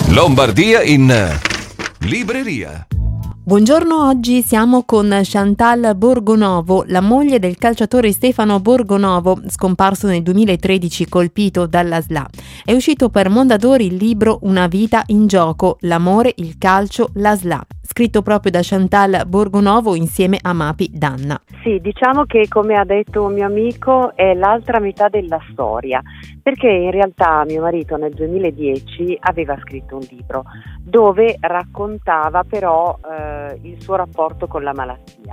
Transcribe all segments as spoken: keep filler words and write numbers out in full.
Lombardia in libreria. Buongiorno, oggi siamo con Chantal Borgonovo, la moglie del calciatore Stefano Borgonovo, scomparso nel duemilatredici colpito dalla S L A. È uscito per Mondadori il libro Una vita in gioco, l'amore, il calcio, la S L A, scritto proprio da Chantal Borgonovo insieme a Mapi Danna. Sì, diciamo che, come ha detto un mio amico, è l'altra metà della storia, perché in realtà mio marito nel duemiladieci aveva scritto un libro dove raccontava però eh, il suo rapporto con la malattia.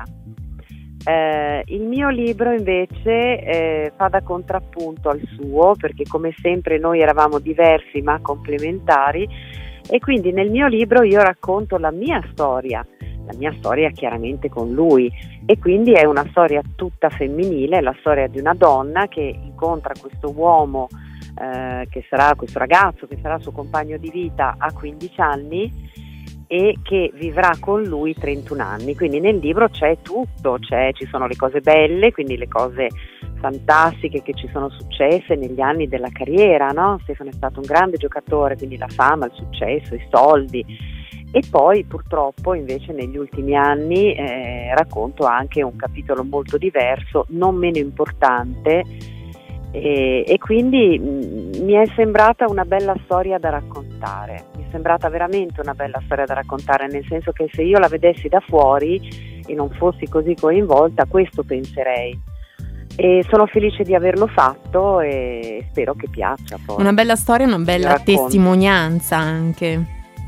Eh, il mio libro invece eh, fa da contrappunto al suo, perché come sempre noi eravamo diversi ma complementari, e quindi nel mio libro io racconto la mia storia, la mia storia chiaramente con lui, e quindi è una storia tutta femminile, la storia di una donna che incontra questo uomo eh, che sarà questo ragazzo che sarà suo compagno di vita a quindici anni e che vivrà con lui trentuno anni. Quindi nel libro c'è tutto, c'è, ci sono le cose belle, quindi le cose fantastiche che ci sono successe negli anni della carriera, no? Stefano è stato un grande giocatore, quindi la fama, il successo, i soldi, e poi purtroppo invece negli ultimi anni eh, racconto anche un capitolo molto diverso, non meno importante, e, e quindi mh, mi è sembrata una bella storia da raccontare, mi è sembrata veramente una bella storia da raccontare, nel senso che se io la vedessi da fuori e non fossi così coinvolta, questo penserei. E sono felice di averlo fatto e spero che piaccia. Poi. Una bella storia, una bella testimonianza anche.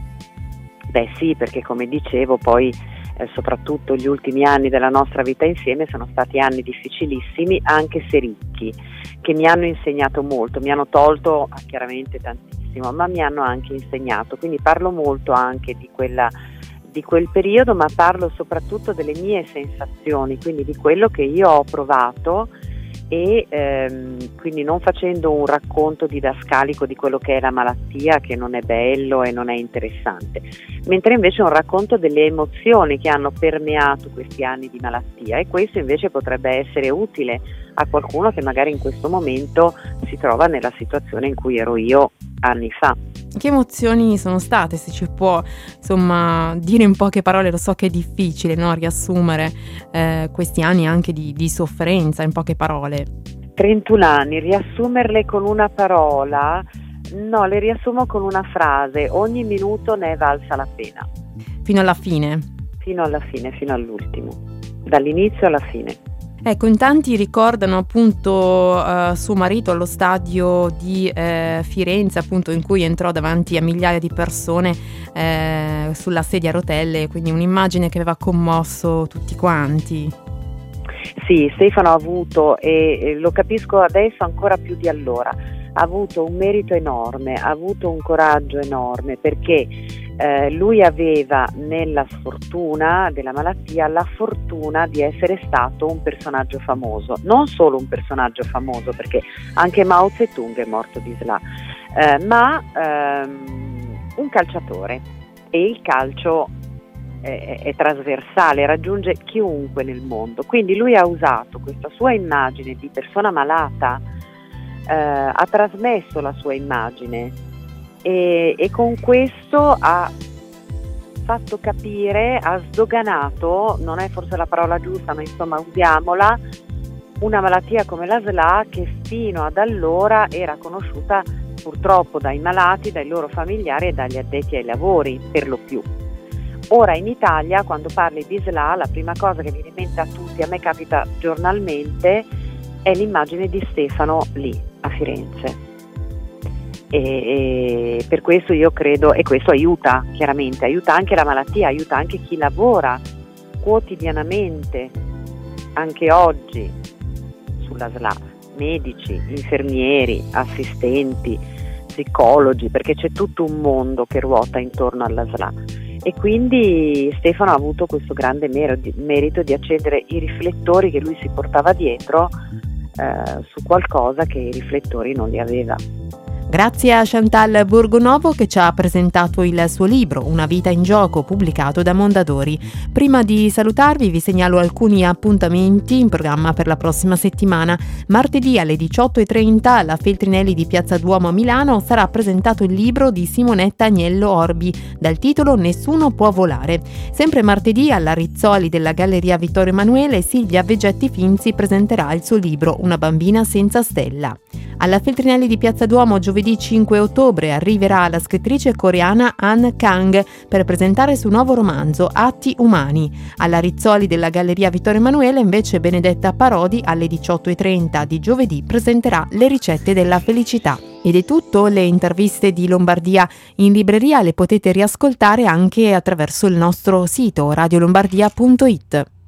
Beh sì, perché come dicevo poi eh, soprattutto gli ultimi anni della nostra vita insieme sono stati anni difficilissimi, anche se ricchi, che mi hanno insegnato molto, mi hanno tolto chiaramente tantissimo, ma mi hanno anche insegnato, quindi parlo molto anche di quella di quel periodo, ma parlo soprattutto delle mie sensazioni, quindi di quello che io ho provato, e ehm, quindi non facendo un racconto didascalico di quello che è la malattia, che non è bello e non è interessante, mentre invece un racconto delle emozioni che hanno permeato questi anni di malattia, e questo invece potrebbe essere utile a qualcuno che magari in questo momento si trova nella situazione in cui ero io anni fa. Che emozioni sono state, se ci può insomma dire in poche parole? Lo so che è difficile, no? Riassumere eh, questi anni anche di, di sofferenza in poche parole. trentuno anni, riassumerle con una parola? No, le riassumo con una frase: ogni minuto ne è valsa la pena. Fino alla fine? Fino alla fine, fino all'ultimo, dall'inizio alla fine. Ecco, in tanti ricordano appunto uh, suo marito allo stadio di eh, Firenze, appunto, in cui entrò davanti a migliaia di persone eh, sulla sedia a rotelle, quindi un'immagine che aveva commosso tutti quanti. Sì, Stefano ha avuto, e lo capisco adesso ancora più di allora, ha avuto un merito enorme, ha avuto un coraggio enorme, perché eh, lui aveva nella sfortuna della malattia la fortuna di essere stato un personaggio famoso, non solo un personaggio famoso, perché anche Mao Zedong è morto di S L A, eh, ma ehm, un calciatore, e il calcio è, è trasversale, raggiunge chiunque nel mondo, quindi lui ha usato questa sua immagine di persona malata, eh, ha trasmesso la sua immagine, E, e con questo ha fatto capire, ha sdoganato, non è forse la parola giusta, ma insomma usiamola, una malattia come la S L A, che fino ad allora era conosciuta purtroppo dai malati, dai loro familiari e dagli addetti ai lavori per lo più. Ora in Italia, quando parli di S L A, la prima cosa che viene in mente a tutti, a me capita giornalmente, è l'immagine di Stefano lì a Firenze. E, e per questo io credo, e questo aiuta chiaramente, aiuta anche la malattia, aiuta anche chi lavora quotidianamente, anche oggi, sulla S L A, medici, infermieri, assistenti, psicologi, perché c'è tutto un mondo che ruota intorno alla S L A, e quindi Stefano ha avuto questo grande merito di accendere i riflettori che lui si portava dietro eh, su qualcosa che i riflettori non li aveva. Grazie a Chantal Borgonovo che ci ha presentato il suo libro Una vita in gioco, pubblicato da Mondadori. Prima di salutarvi vi segnalo alcuni appuntamenti in programma per la prossima settimana. Martedì alle diciotto e trenta alla Feltrinelli di Piazza Duomo a Milano sarà presentato il libro di Simonetta Agnello Orbi dal titolo Nessuno può volare. Sempre martedì alla Rizzoli della Galleria Vittorio Emanuele Silvia Vegetti Finzi presenterà il suo libro Una bambina senza stella. Alla Feltrinelli di Piazza Duomo giovedì cinque ottobre arriverà la scrittrice coreana Han Kang per presentare il suo nuovo romanzo Atti umani. Alla Rizzoli della Galleria Vittorio Emanuele invece Benedetta Parodi alle diciotto e trenta di giovedì presenterà Le ricette della felicità. Ed è tutto, le interviste di Lombardia in libreria le potete riascoltare anche attraverso il nostro sito radio lombardia punto it.